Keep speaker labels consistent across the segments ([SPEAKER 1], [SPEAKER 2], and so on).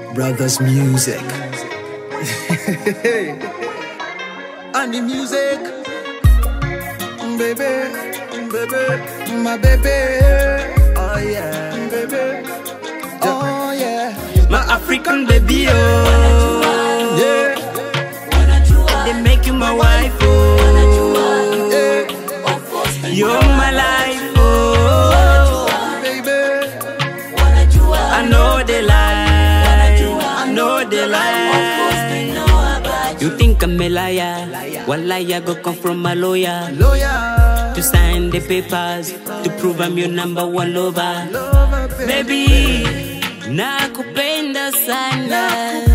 [SPEAKER 1] Brothers music. And the music, baby, my baby. Oh yeah, baby. Oh yeah,
[SPEAKER 2] my African baby, oh
[SPEAKER 1] yeah.
[SPEAKER 2] They make you my wife, oh yeah. You're my life, oh
[SPEAKER 1] baby.
[SPEAKER 2] I know they lie, I know they lie. You think I'm a liar? Well, I go come from a lawyer to sign the papers to prove I'm your number one lover. Baby, nakupenda sana,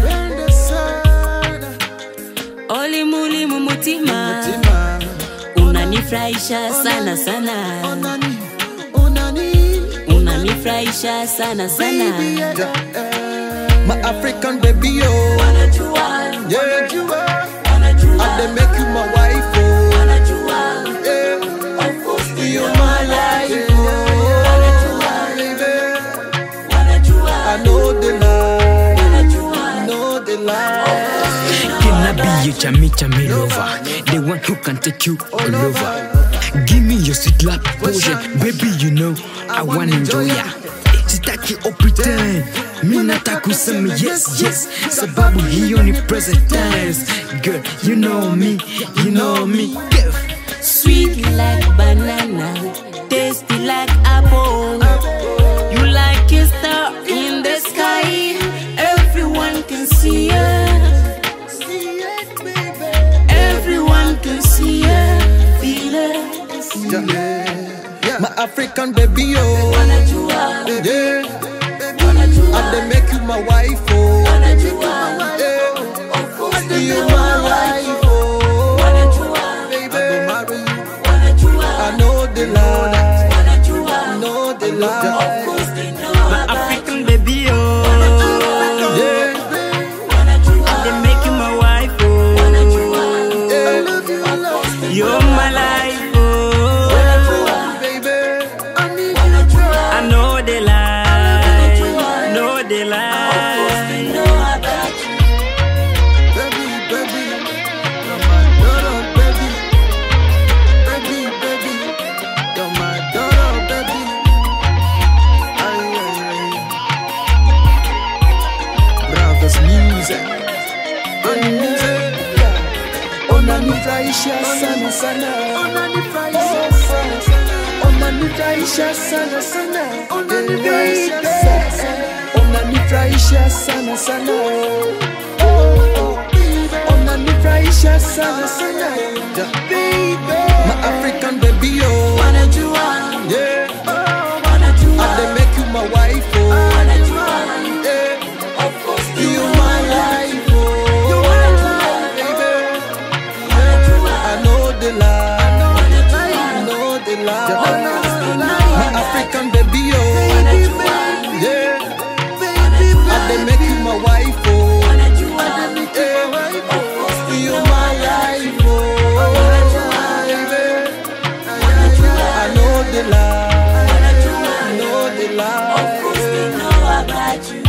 [SPEAKER 2] oli muli mumutima, unanifurahisha sana sana, unanifurahisha sana sana.
[SPEAKER 1] My African baby, oh yeah. And they make you my wife, oh yeah. You're my life, oh baby. I know the lie, I know the lie.
[SPEAKER 3] Can I be your chami lover, the one who can take you all over? Give me your sweet lap potion, baby, you know I wanna enjoy ya. Sitaki pretend, mi nataka kusema yes, yes, sababu hiyo ni present tense. Girl, you know me, girl.
[SPEAKER 2] Sweet like banana, tasty like apple. You like a star in the sky, everyone can see ya. Everyone can see ya, feel it.
[SPEAKER 1] Yeah. My African baby, oh yeah. And they make you my wife, oh yeah. You're my life, oh baby. I know the lie, I know the lie.
[SPEAKER 2] My African baby, oh
[SPEAKER 1] Yeah,
[SPEAKER 2] they make you my wife, oh
[SPEAKER 1] yeah.
[SPEAKER 2] you're my life, oh
[SPEAKER 1] Baby,
[SPEAKER 2] I know they lie, know they lie.
[SPEAKER 1] baby, you're my daughter, baby. Baby, you're my daughter, baby. Ay, ay, ay. Brothers music, unanifurahisha sana sana, unanifurahisha sana sana, unanifurahisha sana sana, unanifurahisha sana sana, unanifurahisha sana sana, my African baby, oh yeah. And they make you my wife, oh yeah. You're my life, oh baby. I know the lie, I know the lie. My African baby, oh yeah. And they make you my wife, oh yeah. You're my life, oh baby. I know the lie, I know the lie.
[SPEAKER 2] Of course they know about you.